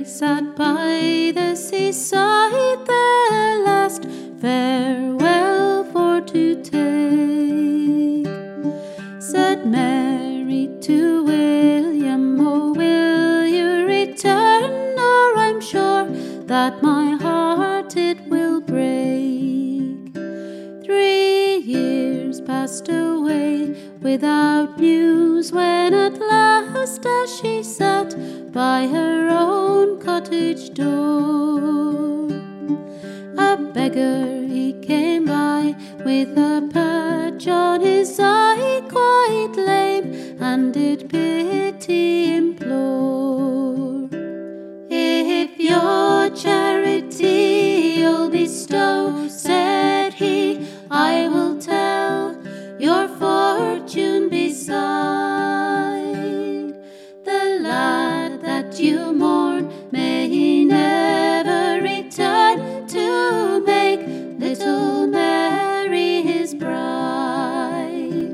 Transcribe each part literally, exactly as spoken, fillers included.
sat by the seaside, the last farewell for to take. Said Mary to William, "Oh, will you return, or I'm sure that my heart it will break." Three years passed away without news, when at last, as she sat by her own cottage door, a beggar he came by with a patch on his eye, quite lame, and did pity implore. "If your charity you'll bestow," said he, "I will tell your fortune beside. The lad that you mourn may he never return to make little Mary his bride."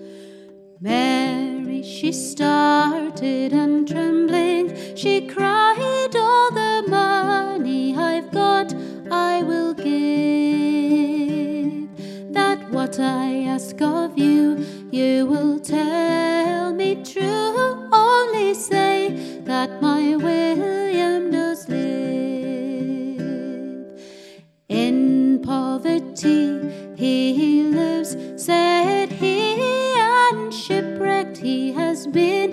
Mary, she started, and trembling she cried, "All the money I've got I will give, that what I ask of you, you will tell me true. Only say that my William does live. In poverty he lives," said he, "and shipwrecked he has been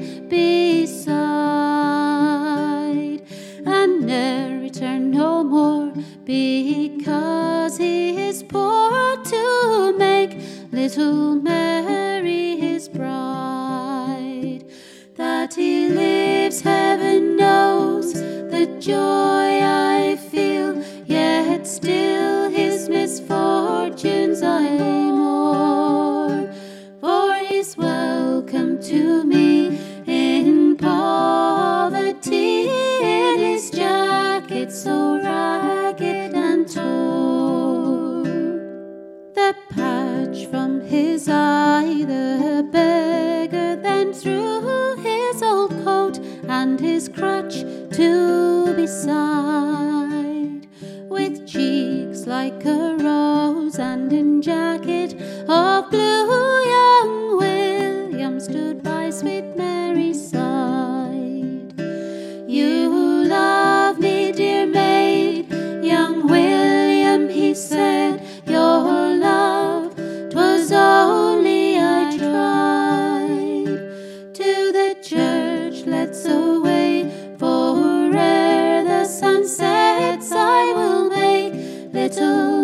beside, and ne'er return no more, because he is poor, to make little Mary his bride. That he lives, heaven knows the joy I feel, yet still his misfortunes I mourn. For he's welcome to me in poverty, in his jacket so ragged and torn. The patch from his eye the beggar then threw his old coat and his crutch to beside. With cheeks like a rose and in jacket of blue, young William stood by sweet Mary's side. "You love me, dear maid, young William," he said, "your love 'twas only I tried. To the church let's away, for ere the sun sets I will make little